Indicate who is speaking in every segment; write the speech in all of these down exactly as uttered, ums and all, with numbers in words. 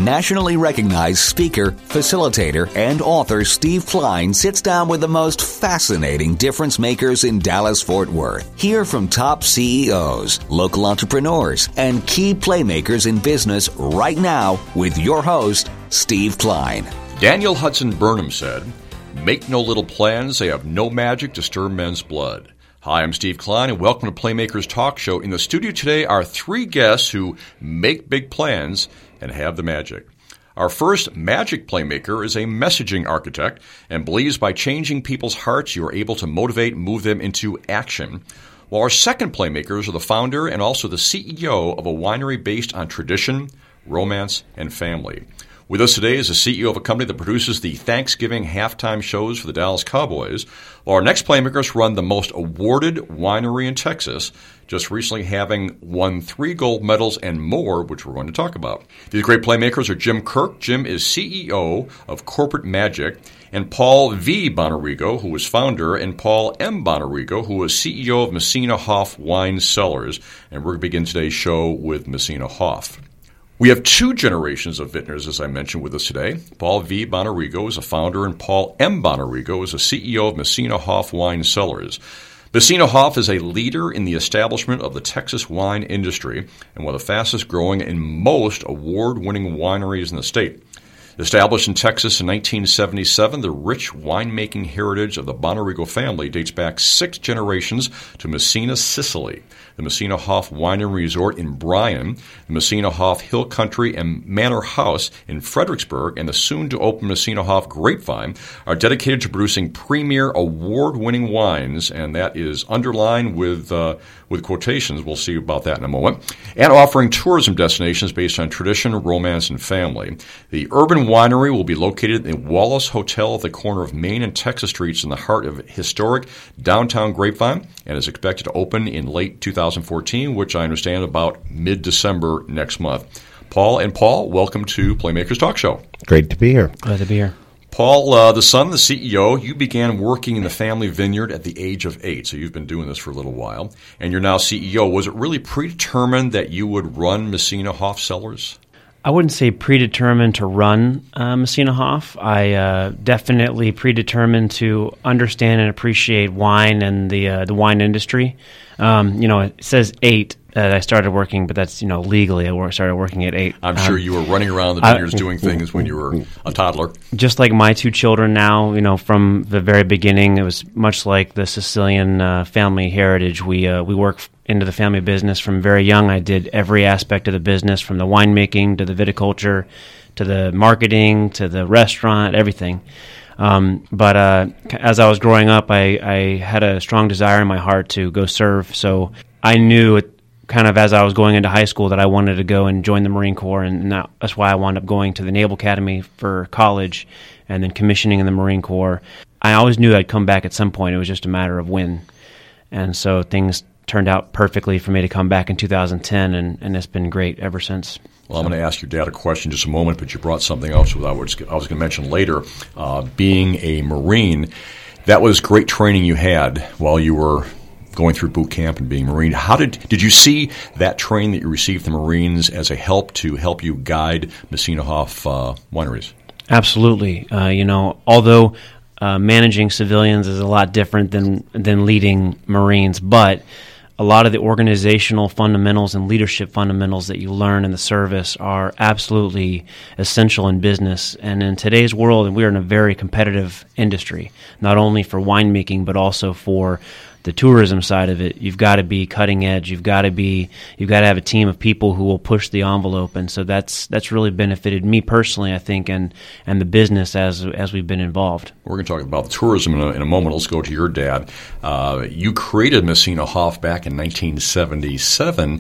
Speaker 1: nationally recognized speaker, facilitator, and author Steve Klein sits down with the most fascinating difference makers in Dallas-Fort Worth. Hear from top C E Os, local entrepreneurs, and key playmakers in business right now with your host, Steve Klein.
Speaker 2: Daniel Hudson Burnham said, "Make no little plans, they have no magic to stir men's blood." Hi, I'm Steve Klein, and welcome to Playmakers Talk Show. In the studio today are three guests who make big plans and have the magic. Our first magic playmaker is a messaging architect and believes by changing people's hearts, you are able to motivate and move them into action. While our second playmakers are the founder and also the C E O of a winery based on tradition, romance, and family. With us today is the C E O of a company that produces the Thanksgiving halftime shows for the Dallas Cowboys. While our next playmakers run the most awarded winery in Texas, just recently having won three gold medals and more, which we're going to talk about. These great playmakers are Jim Kirk. Jim is C E O of Corporate Magic, and Paul V. Bonarigo, who is founder, and Paul M. Bonarigo, who is C E O of Messina Hoff Wine Cellars. And we're going to begin today's show with Messina Hoff. We have two generations of vintners, as I mentioned, with us today. Paul V. Bonarigo is a founder, and Paul M. Bonarigo is a C E O of Messina Hoff Wine Cellars. Messina Hoff is a leader in the establishment of the Texas wine industry and one of the fastest growing and most award-winning wineries in the state. Established in Texas in nineteen seventy-seven, the rich winemaking heritage of the Bonarigo family dates back six generations to Messina, Sicily, the Messina Hoff Winery Resort in Bryan, the Messina Hoff Hill Country and Manor House in Fredericksburg, and the soon-to-open Messina Hoff Grapevine are dedicated to producing premier award-winning wines, and that is underlined with uh, with quotations. We'll see about that in a moment. And offering tourism destinations based on tradition, romance, and family. The urban winery will be located in Wallace Hotel at the corner of Main and Texas Streets in the heart of historic downtown Grapevine, and is expected to open in late two thousand fourteen, which I understand about mid-December next month. Paul and Paul, welcome to Playmakers Talk Show.
Speaker 3: Great to be here.
Speaker 4: Glad to be here.
Speaker 2: Paul, uh, the son, the C E O, you began working in the family vineyard at the age of eight, so you've been doing this for a little while, and you're now C E O. Was it really predetermined that you would run Messina Hoff Cellars?
Speaker 4: I wouldn't say predetermined to run uh, Messina Hoff. I uh, definitely predetermined to understand and appreciate wine and the uh, the wine industry. Um, you know, it says eight that I started working, but that's, you know, legally I started working at eight.
Speaker 2: I'm um, sure you were running around the vineyards I, doing things when you were a toddler.
Speaker 4: Just like my two children now, you know, from the very beginning, it was much like the Sicilian uh, family heritage. We uh, we work into the family business from very young. I did every aspect of the business, from the winemaking to the viticulture to the marketing to the restaurant, everything. Um, but uh, as I was growing up, I, I had a strong desire in my heart to go serve. So I knew it, kind of as I was going into high school, that I wanted to go and join the Marine Corps, and that, that's why I wound up going to the Naval Academy for college and then commissioning in the Marine Corps. I always knew I'd come back at some point. It was just a matter of when. And so things turned out perfectly for me to come back in two thousand ten, and, and it's been great ever since.
Speaker 2: Well, I'm going to ask your dad a question in just a moment, but you brought something else that I was, I was going to mention later. Uh, being a Marine, that was great training you had while you were going through boot camp and being Marine. How did did you see that training that you received from the Marines as a help to help you guide Messina Hoff uh, wineries?
Speaker 4: Absolutely. Uh, you know, although uh, managing civilians is a lot different than than leading Marines, but a lot of the organizational fundamentals and leadership fundamentals that you learn in the service are absolutely essential in business. And in today's world, we're in a very competitive industry, not only for winemaking, but also for the tourism side of it. You've got to be cutting edge. You've got to be, you've got to have a team of people who will push the envelope. And so that's that's really benefited me personally, I think, and and the business as as we've been involved.
Speaker 2: We're going to talk about the tourism in a, in a moment. Let's go to your dad. Uh, you created Messina Hoff back in nineteen seventy-seven.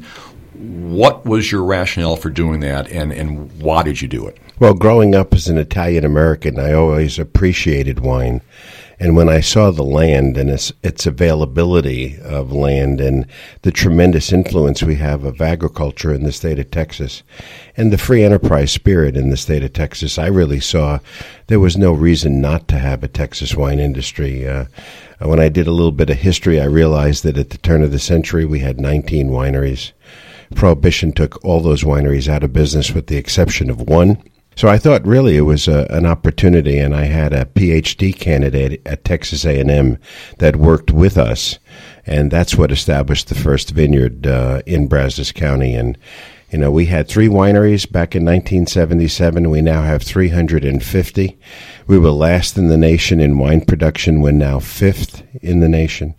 Speaker 2: What was your rationale for doing that, and, and why did you do it?
Speaker 3: Well, growing up as an Italian-American, I always appreciated wine. And when I saw the land and its, its availability of land and the tremendous influence we have of agriculture in the state of Texas and the free enterprise spirit in the state of Texas, I really saw there was no reason not to have a Texas wine industry. Uh, when I did a little bit of history, I realized that at the turn of the century, we had nineteen wineries. Prohibition took all those wineries out of business with the exception of one. So I thought really it was a, an opportunity, and I had a P H D candidate at Texas A and M that worked with us, and that's what established the first vineyard uh, in Brazos County. And, you know, we had three wineries back in nineteen seventy-seven. We now have three hundred fifty. We were last in the nation in wine production. We're now fifth in the nation.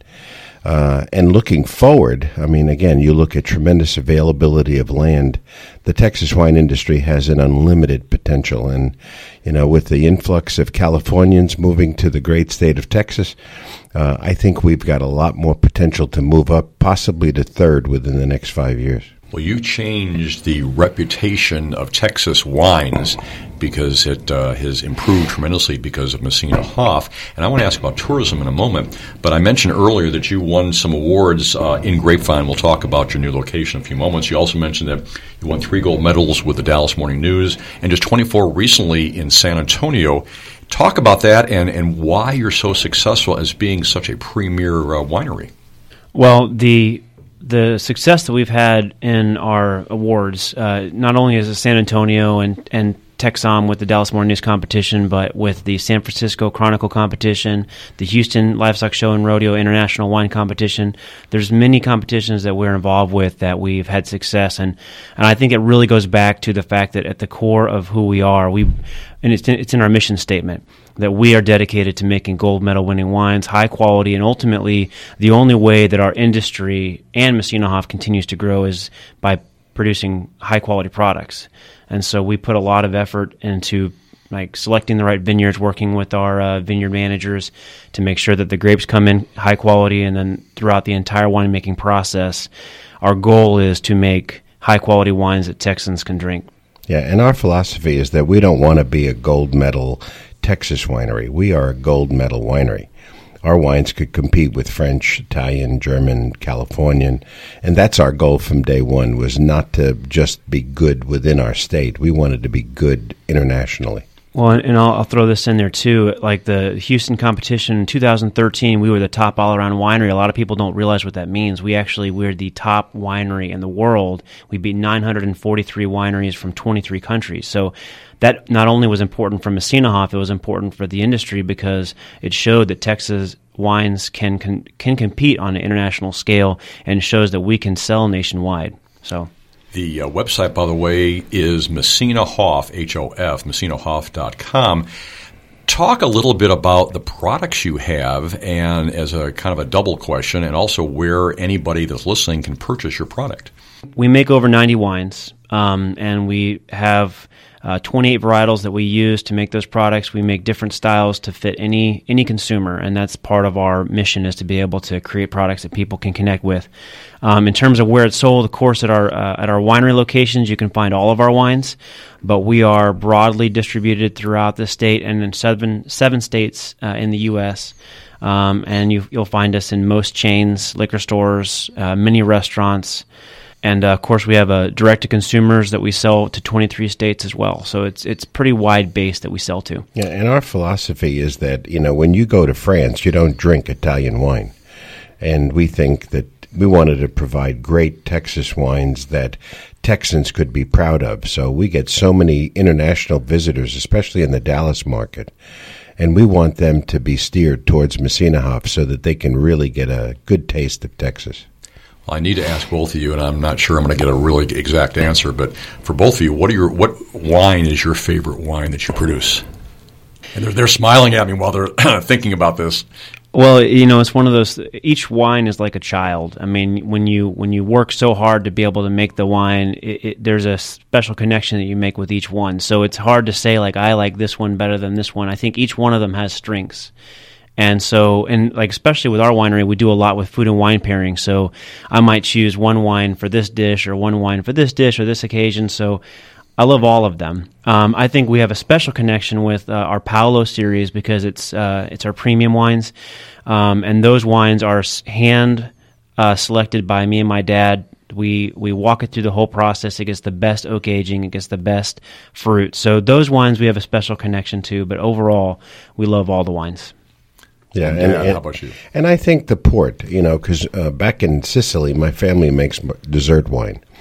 Speaker 3: Uh, and looking forward, I mean, again, you look at tremendous availability of land. The Texas wine industry has an unlimited potential. And, you know, with the influx of Californians moving to the great state of Texas, uh, I think we've got a lot more potential to move up, possibly to third within the next five years.
Speaker 2: Well, you changed the reputation of Texas wines because it uh, has improved tremendously because of Messina Hoff. And I want to ask about tourism in a moment. But I mentioned earlier that you won some awards uh, in Grapevine. We'll talk about your new location in a few moments. You also mentioned that you won three gold medals with the Dallas Morning News and just twenty-four recently in San Antonio. Talk about that and, and why you're so successful as being such a premier uh, winery.
Speaker 4: Well, the... The success that we've had in our awards, uh, not only is it San Antonio and, and Texom with the Dallas Morning News competition, but with the San Francisco Chronicle competition, the Houston Livestock Show and Rodeo International Wine Competition. There's many competitions that we're involved with that we've had success, and, and I think it really goes back to the fact that at the core of who we are, we and it's in, it's in our mission statement, that we are dedicated to making gold medal winning wines, high quality, and ultimately the only way that our industry and Messina Hoff continues to grow is by producing high quality products. And so we put a lot of effort into like selecting the right vineyards, working with our uh, vineyard managers to make sure that the grapes come in high quality, and then throughout the entire winemaking process, our goal is to make high quality wines that Texans can drink.
Speaker 3: Yeah, and our philosophy is that we don't want to be a gold medal Texas winery. We are a gold medal winery. Our wines could compete with French, Italian, German, Californian, and that's our goal from day one, was not to just be good within our state. We wanted to be good internationally.
Speaker 4: Well, and I'll, I'll throw this in there too. Like the Houston competition in two thousand thirteen, we were the top all-around winery. A lot of people don't realize what that means. We actually we're the top winery in the world. We beat nine hundred forty-three wineries from twenty-three countries. So that not only was important for Messina Hoff, it was important for the industry because it showed that Texas wines can can, can compete on an international scale, and shows that we can sell nationwide. So.
Speaker 2: The uh, website, by the way, is Messina Hoff, H O F, messina hoff dot com. Talk a little bit about the products you have, and as a kind of a double question, and also where anybody that's listening can purchase your product.
Speaker 4: We make over ninety wines, um, and we have uh, twenty-eight varietals that we use to make those products. We make different styles to fit any any consumer, and that's part of our mission, is to be able to create products that people can connect with. Um, in terms of where it's sold, of course, at our uh, at our winery locations, you can find all of our wines, but we are broadly distributed throughout the state and in seven seven states uh, in the U S Um, and you, you'll find us in most chains, liquor stores, uh, many restaurants. And, uh, of course, we have a direct-to-consumers that we sell to twenty-three states as well. So it's it's pretty wide base that we sell to.
Speaker 3: Yeah, and our philosophy is that, you know, when you go to France, you don't drink Italian wine. And we think that we wanted to provide great Texas wines that Texans could be proud of. So we get so many international visitors, especially in the Dallas market. And we want them to be steered towards Messina Hoff so that they can really get a good taste of Texas.
Speaker 2: Well, I need to ask both of you, and I'm not sure I'm going to get a really exact answer, but for both of you, what are your what wine is your favorite wine that you produce? And they're, they're smiling at me while they're thinking about this.
Speaker 4: Well, you know, it's one of those, each wine is like a child. I mean, when you when you work so hard to be able to make the wine, it, it, there's a special connection that you make with each one. So it's hard to say, like, I like this one better than this one. I think each one of them has strengths. And so, and like, especially with our winery, we do a lot with food and wine pairing. So I might choose one wine for this dish or one wine for this dish or this occasion. So I love all of them. Um, I think we have a special connection with uh, our Paolo series because it's uh, it's our premium wines, um, and those wines are hand uh, selected by me and my dad. We we walk it through the whole process. It gets the best oak aging. It gets the best fruit. So those wines we have a special connection to. But overall, we love all the wines.
Speaker 3: Yeah,
Speaker 2: and,
Speaker 3: and,
Speaker 2: yeah,
Speaker 3: and
Speaker 2: how about you?
Speaker 3: And I think the port, you know, because uh, back in Sicily, my family makes dessert wine.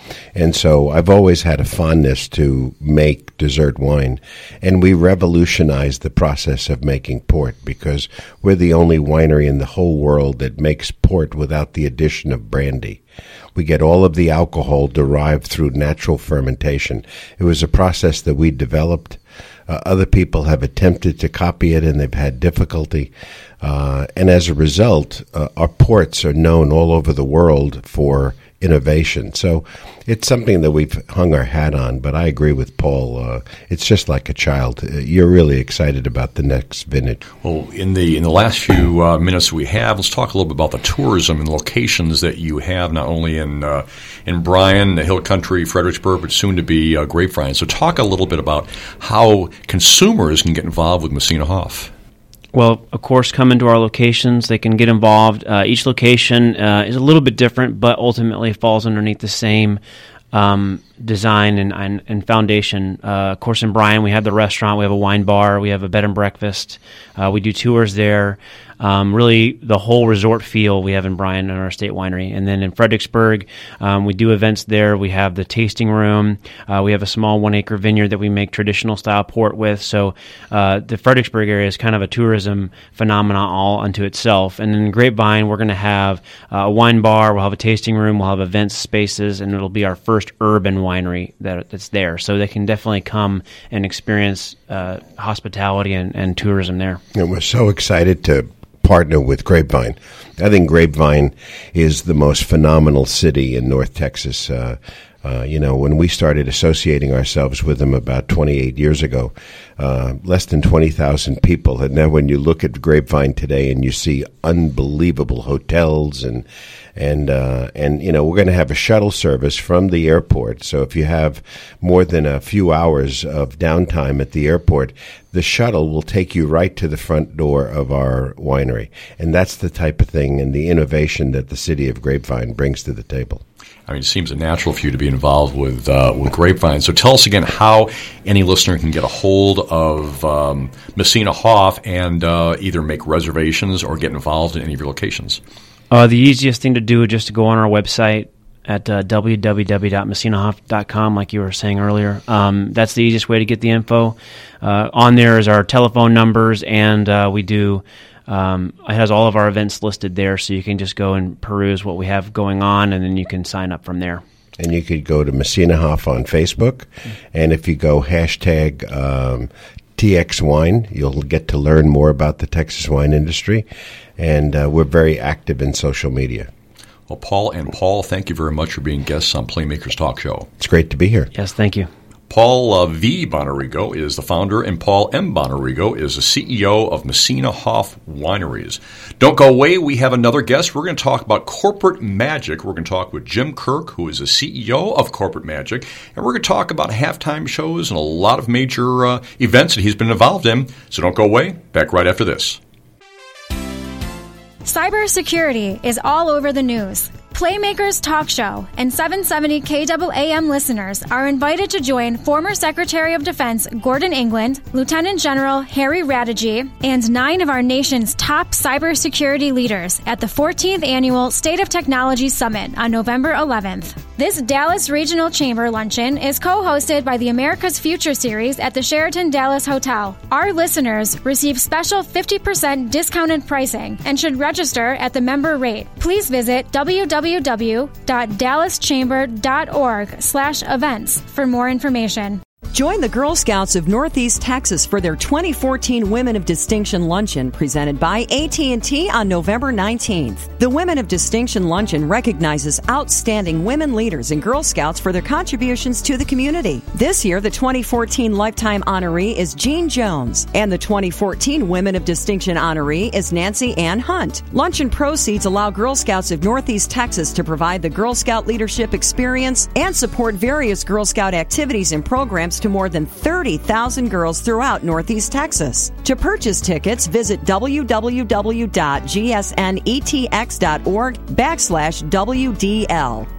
Speaker 3: And so I've always had a fondness to make dessert wine. And we revolutionized the process of making port because we're the only winery in the whole world that makes port without the addition of brandy. We get all of the alcohol derived through natural fermentation. It was a process that we developed. Uh, other people have attempted to copy it, and they've had difficulty. Uh, and as a result, uh, our ports are known all over the world for innovation. So it's something that we've hung our hat on, but I agree with Paul. Uh, it's just like a child. Uh, you're really excited about the next vintage.
Speaker 2: Well, in the in the last few uh, minutes we have, let's talk a little bit about the tourism and the locations that you have, not only in uh, in Bryan, the Hill Country, Fredericksburg, but soon to be uh, Grapevine. So talk a little bit about how consumers can get involved with Messina Hoff.
Speaker 4: Well, of course, come into our locations. They can get involved. Uh, each location uh, is a little bit different, but ultimately falls underneath the same um, design and, and, and foundation. Uh, of course, in Bryan, we have the restaurant. We have a wine bar. We have a bed and breakfast. Uh, we do tours there. Um, really, the whole resort feel we have in Bryan in our estate winery. And then in Fredericksburg, um, we do events there. We have the tasting room. Uh, we have a small one-acre vineyard that we make traditional-style port with. So uh, the Fredericksburg area is kind of a tourism phenomenon all unto itself. And in Grapevine, we're going to have uh, a wine bar. We'll have a tasting room. We'll have events spaces, and it'll be our first urban winery that, that's there. So they can definitely come and experience uh, hospitality and, and tourism there.
Speaker 3: And we're so excited to partner with Grapevine. I think Grapevine is the most phenomenal city in North Texas. Uh, uh, you know, when we started associating ourselves with them about twenty-eight years ago, uh, less than twenty thousand people. And now when you look at Grapevine today and you see unbelievable hotels and And, uh, and you know, we're going to have a shuttle service from the airport. So if you have more than a few hours of downtime at the airport, the shuttle will take you right to the front door of our winery. And that's the type of thing and the innovation that the city of Grapevine brings to the table.
Speaker 2: I mean, it seems natural for you to be involved with uh, with Grapevine. So tell us again how any listener can get a hold of um, Messina Hoff and uh, either make reservations or get involved in any of your locations.
Speaker 4: Uh, the easiest thing to do is just to go on our website at uh, w w w dot messina hoff dot com, like you were saying earlier. Um, that's the easiest way to get the info. Uh, on there is our telephone numbers, and uh, we do um, it has all of our events listed there, so you can just go and peruse what we have going on, and then you can sign up from there.
Speaker 3: And you could go to Messina Hoff on Facebook, and if you go hashtag um, T X Wine, you'll get to learn more about the Texas wine industry. And uh, we're very active in social media.
Speaker 2: Well, Paul and Paul, thank you very much for being guests on Playmakers Talk Show.
Speaker 3: It's great to be here.
Speaker 4: Yes, thank you.
Speaker 2: Paul uh, V. Bonarigo is the founder, and Paul M. Bonarigo is the C E O of Messina Hoff Wineries. Don't go away. We have another guest. We're going to talk about corporate magic. We're going to talk with Jim Kirk, who is the C E O of Corporate Magic, and we're going to talk about halftime shows and a lot of major uh, events that he's been involved in. So don't go away. Back right after this.
Speaker 5: Cybersecurity is all over the news. Playmakers Talk Show and seven seventy K A A M listeners are invited to join former Secretary of Defense Gordon England, Lieutenant General Harry Radigi, and nine of our nation's top cybersecurity leaders at the fourteenth Annual State of Technology Summit on November eleventh. This Dallas Regional Chamber Luncheon is co-hosted by the America's Future Series at the Sheraton Dallas Hotel. Our listeners receive special fifty percent discounted pricing and should register at the member rate. Please visit w w w dot dallas chamber dot org slash events for more information.
Speaker 6: Join the Girl Scouts of Northeast Texas for their twenty fourteen Women of Distinction Luncheon presented by A T and T on November nineteenth. The Women of Distinction Luncheon recognizes outstanding women leaders and Girl Scouts for their contributions to the community. This year, the twenty fourteen Lifetime Honoree is Jean Jones, and the twenty fourteen Women of Distinction Honoree is Nancy Ann Hunt. Luncheon proceeds allow Girl Scouts of Northeast Texas to provide the Girl Scout leadership experience and support various Girl Scout activities and programs to more than thirty thousand girls throughout Northeast Texas. To purchase tickets, visit w w w dot g s n e t x dot org backslash W D L.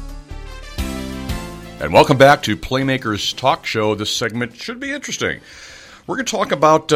Speaker 2: And welcome back to Playmakers Talk Show. This segment should be interesting. We're going to talk about uh,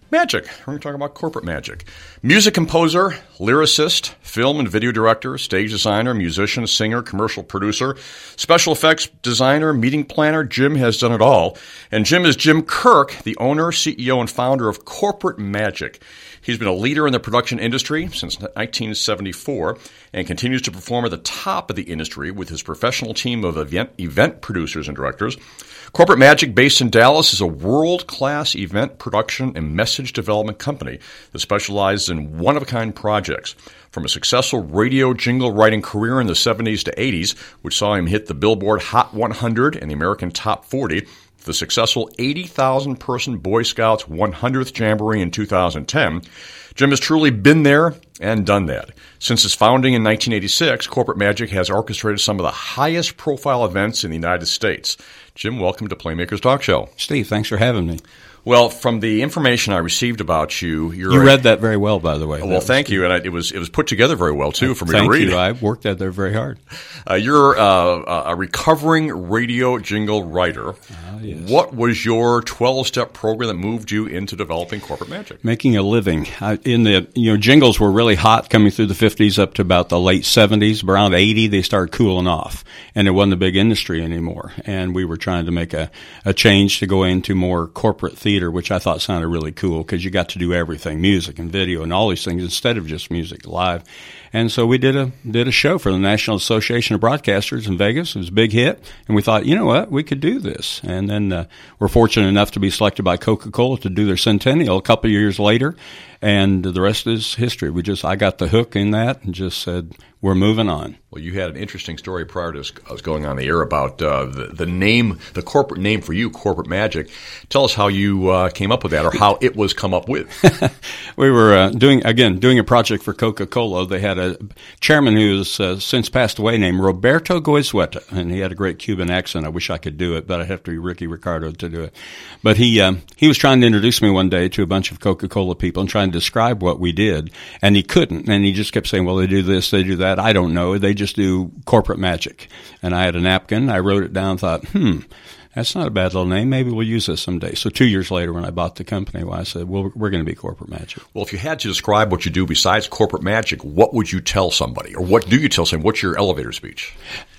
Speaker 2: Magic. We're going to talk about corporate magic. Music composer, lyricist, film and video director, stage designer, musician, singer, commercial producer, special effects designer, meeting planner. Jim has done it all. And Jim is Jim Kirk, the owner, C E O, and founder of Corporate Magic. He's been a leader in the production industry since nineteen seventy-four and continues to perform at the top of the industry with his professional team of event, event producers and directors. Corporate Magic, based in Dallas, is a world-class event production and message development company that specializes in one-of-a-kind projects. From a successful radio jingle writing career in the seventies to eighties, which saw him hit the Billboard Hot one hundred and the American Top forty, the successful eighty thousand person Boy Scouts one hundredth Jamboree in two thousand ten, Jim has truly been there and done that. Since its founding in nineteen eighty-six, Corporate Magic has orchestrated some of the highest profile events in the United States. Jim, welcome to Playmakers Talk Show.
Speaker 7: Steve, thanks for having me.
Speaker 2: Well, from the information I received about you, you're
Speaker 7: you
Speaker 2: a,
Speaker 7: read that very well, by the way.
Speaker 2: Well, thank you, and I, it was it was put together very well too for me
Speaker 7: thank
Speaker 2: to read.
Speaker 7: Thank you. I worked at there very hard.
Speaker 2: Uh, you're uh, a recovering radio jingle writer.
Speaker 7: Uh, yes.
Speaker 2: What was your twelve-step program that moved you into developing Corporate Magic?
Speaker 7: Making a living. I, in the you know jingles were really hot coming through the fifties up to about the late seventies. Around eighty, they started cooling off, and it wasn't a big industry anymore. And we were trying to make a, a change to go into more corporate theater, which I thought sounded really cool because you got to do everything, music and video and all these things instead of just music live. And so we did a did a show for the National Association of Broadcasters in Vegas. It was a big hit, and we thought, you know what, we could do this. And then uh, we're fortunate enough to be selected by Coca-Cola to do their centennial a couple of years later, and the rest is history. We just I got the hook in that and just said, we're moving on.
Speaker 2: Well, you had an interesting story prior to us going on the air about uh, the, the name, the corporate name for you, Corporate Magic. Tell us how you uh, came up with that, or how it was come up with.
Speaker 7: We were uh, doing, again, doing a project for Coca-Cola. They had a chairman who has uh, since passed away named Roberto Goizueta, and he had a great Cuban accent. I wish I could do it, but I'd have to be Ricky Ricardo to do it. But he um, he was trying to introduce me one day to a bunch of Coca-Cola people and trying to describe what we did, and he couldn't. And he just kept saying, well, they do this, they do that. I don't know. They just do Corporate Magic. And I had a napkin. I wrote it down, thought, hmm, that's not a bad little name. Maybe we'll use this someday. So two years later when I bought the company, well, I said, well, we're going to be Corporate Magic.
Speaker 2: Well, if you had to describe what you do besides Corporate Magic, what would you tell somebody? Or what do you tell somebody? What's your elevator speech?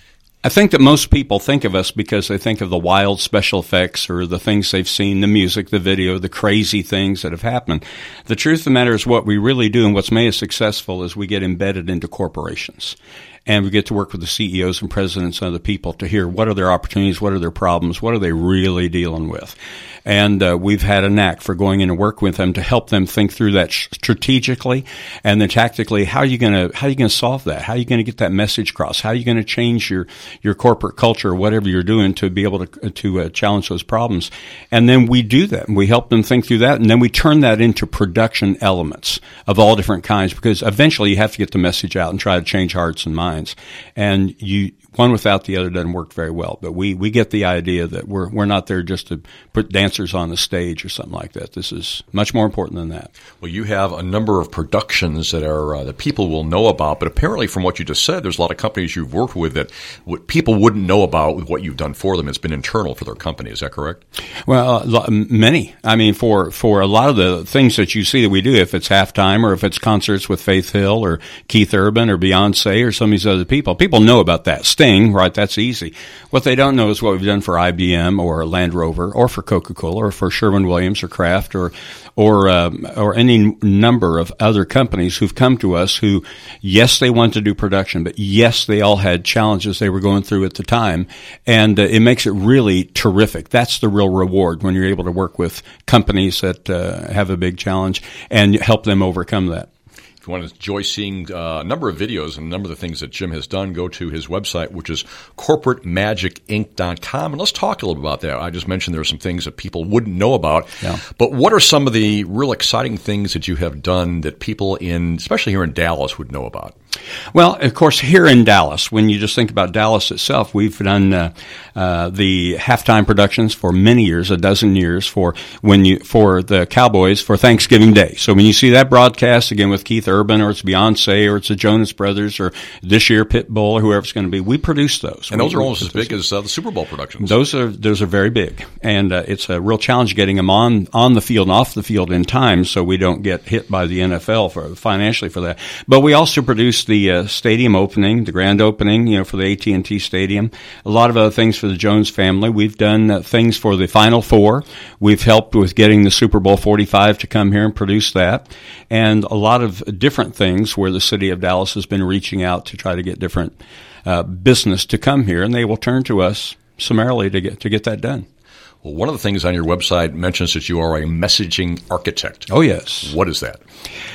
Speaker 7: I think that most people think of us because they think of the wild special effects or the things they've seen, the music, the video, the crazy things that have happened. The truth of the matter is what we really do and what's made us successful is we get embedded into corporations. And we get to work with the C E Os and presidents and other people to hear what are their opportunities, what are their problems, what are they really dealing with. And uh, we've had a knack for going in and work with them to help them think through that strategically and then tactically. How are you going to how are you going to solve that? How are you going to get that message across? How are you going to change your your corporate culture, or whatever you're doing, to be able to to uh, challenge those problems? And then we do that, and we help them think through that, and then we turn that into production elements of all different kinds, because eventually you have to get the message out and try to change hearts and minds. And you, one without the other doesn't work very well. But we, we get the idea that we're we're not there just to put dancers on the stage or something like that. This is much more important than that.
Speaker 2: Well, you have a number of productions that are uh, that people will know about, but apparently from what you just said, there's a lot of companies you've worked with that w- people wouldn't know about with what you've done for them. It's been internal for their company. Is that correct?
Speaker 7: Well, uh, many. I mean, for, for a lot of the things that you see that we do, if it's halftime or if it's concerts with Faith Hill or Keith Urban or Beyonce or some of these other people, people know about that. Sting, right, that's easy. What they don't know is what we've done for I B M or Land Rover or for Coca-Cola or for Sherwin-Williams or Kraft or or um, or any number of other companies who've come to us who, yes, they want to do production, but yes, they all had challenges they were going through at the time, and uh, it makes it really terrific. That's the real reward when you're able to work with companies that uh, have a big challenge and help them overcome that.
Speaker 2: If you want to enjoy seeing uh, a number of videos and a number of the things that Jim has done, go to his website, which is corporate magic inc dot com. And let's talk a little about that. I just mentioned there are some things that people wouldn't know about.
Speaker 7: Yeah.
Speaker 2: But what are some of the real exciting things that you have done that people in, especially here in Dallas, would know about?
Speaker 7: Well, of course, here in Dallas, when you just think about Dallas itself, we've done uh, uh, the halftime productions for many years, a dozen years for when you for the Cowboys for Thanksgiving Day. So when you see that broadcast again with Keith Urban, or it's Beyonce, or it's the Jonas Brothers, or this year Pitbull, or whoever it's going to be, we produce those.
Speaker 2: And
Speaker 7: we,
Speaker 2: those are
Speaker 7: we
Speaker 2: almost as big as uh, the Super Bowl productions.
Speaker 7: Those are those are very big, and uh, it's a real challenge getting them on on the field and off the field in time, so we don't get hit by the N F L for financially for that. But we also produce the uh, stadium opening, the grand opening, you know, for the A T and T Stadium. A lot of other things for the Jones family. We've done uh, things for the Final Four. We've helped with getting the Super Bowl forty-five to come here and produce that, and a lot of different things where the city of Dallas has been reaching out to try to get different uh, business to come here, and they will turn to us summarily to get to get that done.
Speaker 2: Well, one of the things on your website mentions that you are a messaging architect.
Speaker 7: Oh, yes.
Speaker 2: What is that?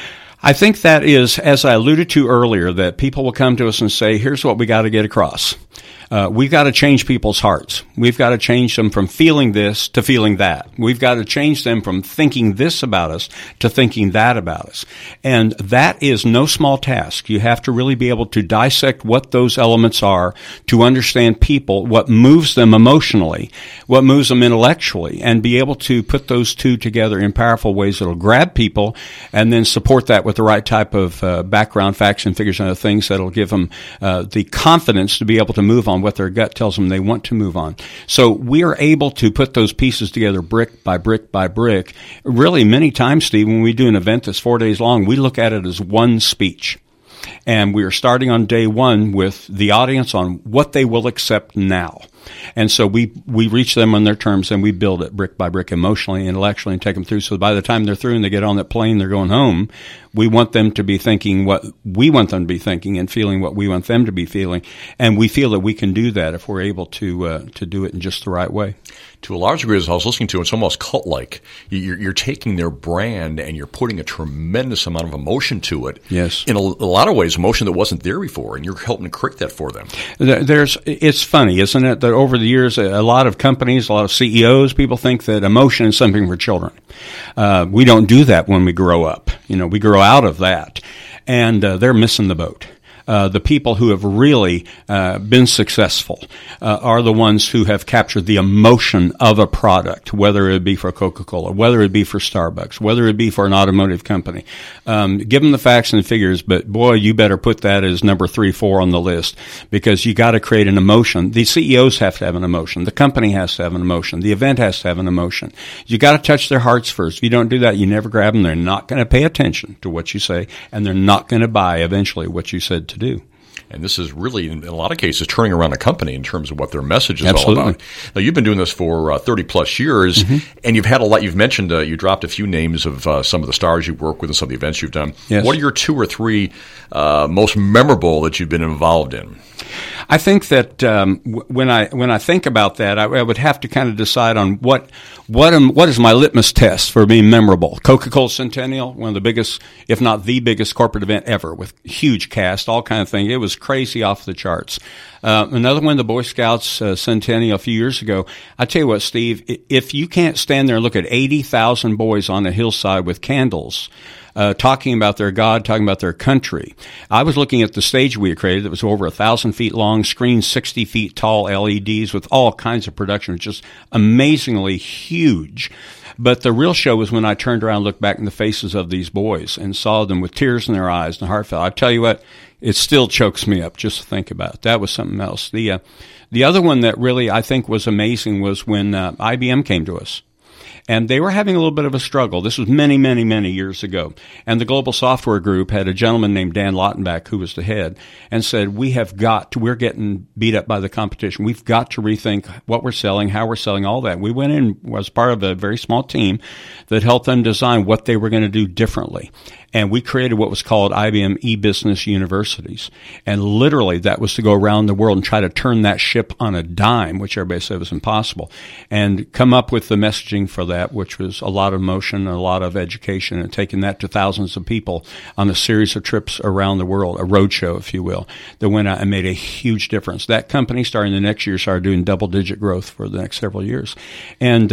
Speaker 7: I think that is, as I alluded to earlier, that people will come to us and say, here's what we got to get across. Uh, we've got to change people's hearts. We've got to change them from feeling this to feeling that. We've got to change them from thinking this about us to thinking that about us. And that is no small task. You have to really be able to dissect what those elements are, to understand people, what moves them emotionally, what moves them intellectually, and be able to put those two together in powerful ways that will grab people, and then support that with the right type of uh, background, facts, and figures and other things that will give them uh, the confidence to be able to move on what their gut tells them they want to move on. So we are able to put those pieces together brick by brick by brick. Really, many times, Steve, when we do an event that's four days long, we look at it as one speech. And we are starting on day one with the audience on what they will accept now. And so we, we reach them on their terms, and we build it brick by brick, emotionally, intellectually, and take them through. So by the time they're through and they get on that plane, they're going home, we want them to be thinking what we want them to be thinking and feeling what we want them to be feeling. And we feel that we can do that if we're able to uh, to do it in just the right way.
Speaker 2: To a large degree, as I was listening to, it's almost cult-like. You're, you're taking their brand and you're putting a tremendous amount of emotion to it.
Speaker 7: Yes.
Speaker 2: In a, a lot of ways, emotion that wasn't there before, and you're helping to create that for them.
Speaker 7: There's, it's funny, isn't it, that over the years, a lot of companies, a lot of C E Os, people think that emotion is something for children. Uh, we don't do that when we grow up. You know, we grow out of that, and uh, they're missing the boat. Uh, the people who have really uh, been successful uh, are the ones who have captured the emotion of a product, whether it be for Coca-Cola, whether it be for Starbucks, whether it be for an automotive company. Um, give them the facts and figures, but boy, you better put that as number three, four on the list, because you got to create an emotion. The C E Os have to have an emotion. The company has to have an emotion. The event has to have an emotion. You got to touch their hearts first. If you don't do that, you never grab them. They're not going to pay attention to what you say, and they're not going to buy eventually what you said to do.
Speaker 2: And this is really, in a lot of cases, turning around a company in terms of what their message is
Speaker 7: Absolutely.
Speaker 2: all about. Now, you've been doing this for uh, thirty plus years, mm-hmm. and you've had a lot. You've mentioned, uh, you dropped a few names of uh, some of the stars you work with and some of the events you've done.
Speaker 7: Yes.
Speaker 2: What are your two or three uh, most memorable that you've been involved in?
Speaker 7: I think that um, w- when I when I think about that, I, I would have to kind of decide on what what am, what is my litmus test for being memorable. Coca-Cola Centennial, one of the biggest, if not the biggest, corporate event ever, with huge cast, all kind of things. It was crazy off the charts. Uh, another one, the Boy Scouts uh, Centennial a few years ago. I tell you what, Steve, if you can't stand there and look at eighty thousand boys on a hillside with candles, Uh, talking about their God, talking about their country. I was looking at the stage we had created that was over a thousand feet long, screen sixty feet tall, L E Ds with all kinds of production, just amazingly huge. But the real show was when I turned around and looked back in the faces of these boys and saw them with tears in their eyes and heartfelt. I tell you what, it still chokes me up just to think about it. That was something else. The uh, the other one that really I think was amazing was when uh, I B M came to us. And they were having a little bit of a struggle. This was many, many, many years ago. And the Global Software Group had a gentleman named Dan Lautenbach, who was the head, and said, we have got to, we're getting beat up by the competition. We've got to rethink what we're selling, how we're selling, all that. We went in, was part of a very small team that helped them design what they were going to do differently. And we created what was called I B M e-business universities. And literally that was to go around the world and try to turn that ship on a dime, which everybody said was impossible, and come up with the messaging for that, which was a lot of motion, a lot of education, and taking that to thousands of people on a series of trips around the world, a road show, if you will, that went out and made a huge difference. That company, starting the next year, started doing double-digit growth for the next several years. And uh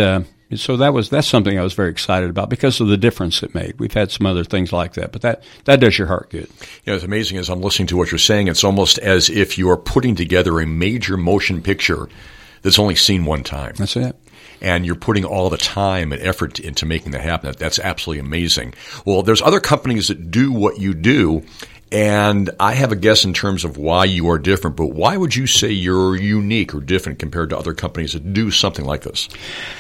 Speaker 7: So that was that's something I was very excited about because of the difference it made. We've had some other things like that, but that, that does your heart good.
Speaker 2: Yeah, it's amazing as I'm listening to what you're saying. It's almost as if you are putting together a major motion picture that's only seen one time.
Speaker 7: That's it.
Speaker 2: And you're putting all the time and effort into making that happen. That's absolutely amazing. Well, there's other companies that do what you do, and I have a guess in terms of why you are different, but why would you say you're unique or different compared to other companies that do something like this?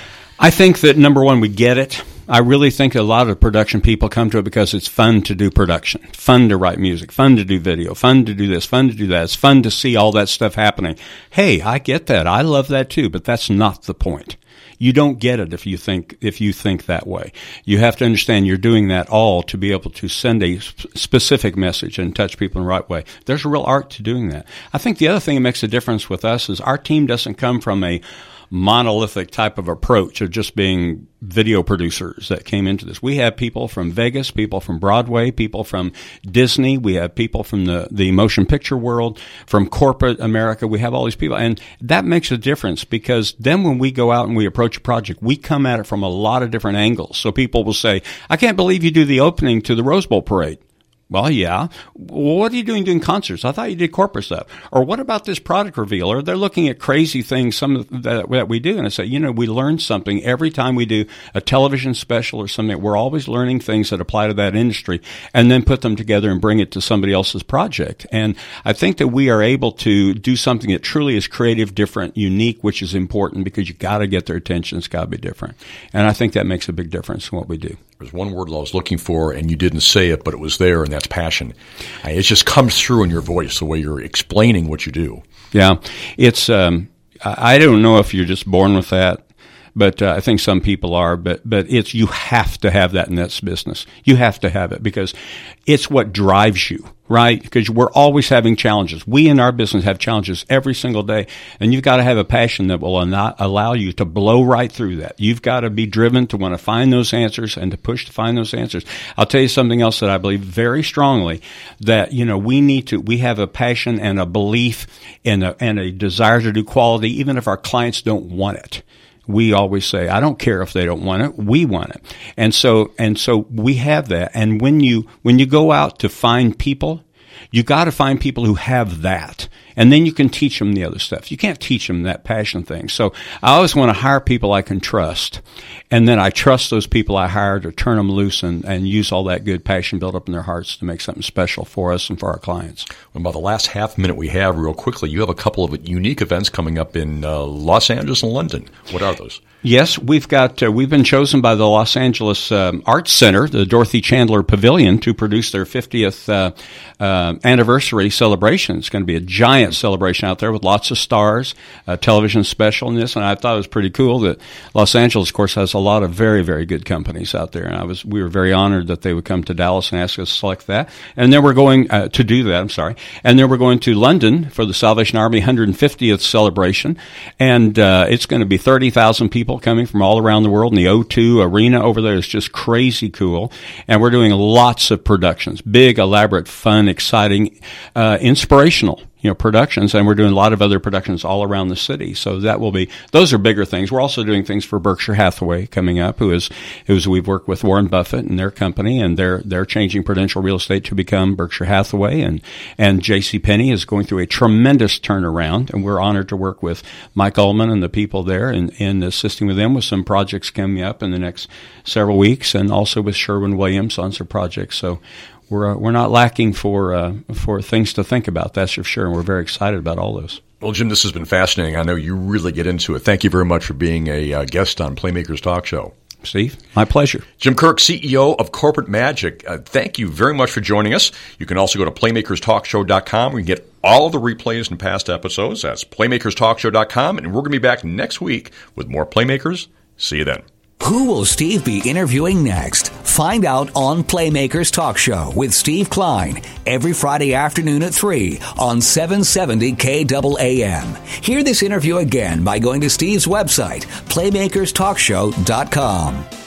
Speaker 7: I think that, number one, we get it. I really think a lot of production people come to it because it's fun to do production, fun to write music, fun to do video, fun to do this, fun to do that. It's fun to see all that stuff happening. Hey, I get that. I love that too, but that's not the point. You don't get it if you think if you think that way. You have to understand you're doing that all to be able to send a specific message and touch people in the right way. There's a real art to doing that. I think the other thing that makes a difference with us is our team doesn't come from a monolithic type of approach of just being video producers that came into this. We have people from Vegas, people from Broadway, people from Disney. We have people from the, the motion picture world, from corporate America. We have all these people. And that makes a difference because then when we go out and we approach a project, we come at it from a lot of different angles. So people will say, I can't believe you do the opening to the Rose Bowl parade. Well, yeah. Well, what are you doing doing concerts? I thought you did corporate stuff. Or what about this product reveal? Or they're looking at crazy things, some of that, that we do. And I say, you know, we learn something every time we do a television special or something. We're always learning things that apply to that industry and then put them together and bring it to somebody else's project. And I think that we are able to do something that truly is creative, different, unique, which is important because you got to get their attention. It's got to be different. And I think that makes a big difference in what we do.
Speaker 2: There's one word I was looking for, and you didn't say it, but it was there, and that's passion. It just comes through in your voice, the way you're explaining what you do.
Speaker 7: Yeah. It's, um, I don't know if you're just born with that, but uh, I think some people are, but, but it's, you have to have that in this business. You have to have it because it's what drives you, right? Because we're always having challenges. We in our business have challenges every single day, and you've got to have a passion that will not allow you to blow right through that. You've got to be driven to want to find those answers and to push to find those answers. I'll tell you something else that I believe very strongly, that, you know, we need to, we have a passion and a belief and a, and a desire to do quality, even if our clients don't want it. We always say, I don't care if they don't want it. We want it. And so, and so we have that. And when you, when you go out to find people, you got to find people who have that. And then you can teach them the other stuff. You can't teach them that passion thing. So I always want to hire people I can trust. And then I trust those people I hire to turn them loose and, and use all that good passion built up in their hearts to make something special for us and for our clients.
Speaker 2: Well, about the last half minute we have, real quickly, you have a couple of unique events coming up in uh, Los Angeles and London. What are those?
Speaker 7: Yes, we've got, uh, we've been chosen by the Los Angeles um, Arts Center, the Dorothy Chandler Pavilion, to produce their fiftieth uh, uh, anniversary celebration. It's going to be a giant celebration out there with lots of stars, a television special in this, and I thought it was pretty cool that Los Angeles, of course, has a lot of very, very good companies out there, and I was, we were very honored that they would come to Dallas and ask us to select that. And then we're going uh, to do that, I'm sorry, and then we're going to London for the Salvation Army one hundred fiftieth celebration, and uh, it's going to be thirty thousand people coming from all around the world, and the O two Arena over there is just crazy cool. And we're doing lots of productions, big, elaborate, fun, exciting, uh, inspirational, you know, productions, and we're doing a lot of other productions all around the city. So that will be, those are bigger things. We're also doing things for Berkshire Hathaway coming up, who is, who's, we've worked with Warren Buffett and their company, and they're, they're changing Prudential Real Estate to become Berkshire Hathaway, and, and JCPenney is going through a tremendous turnaround, and we're honored to work with Mike Ullman and the people there and, and assisting with them with some projects coming up in the next several weeks, and also with Sherwin-Williams on some projects. So We're uh, we're not lacking for uh, for things to think about, that's for sure, and we're very excited about all those.
Speaker 2: Well, Jim, this has been fascinating. I know you really get into it. Thank you very much for being a uh, guest on Playmakers Talk Show.
Speaker 7: Steve, my pleasure.
Speaker 2: Jim Kirk, C E O of Corporate Magic, uh, thank you very much for joining us. You can also go to playmakers talk show dot com. We can get all the replays and past episodes. That's playmakers talk show dot com, and we're going to be back next week with more Playmakers. See you then.
Speaker 1: Who will Steve be interviewing next? Find out on Playmakers Talk Show with Steve Klein every Friday afternoon at three on seven seventy K A A M. Hear this interview again by going to Steve's website, playmakers talk show dot com.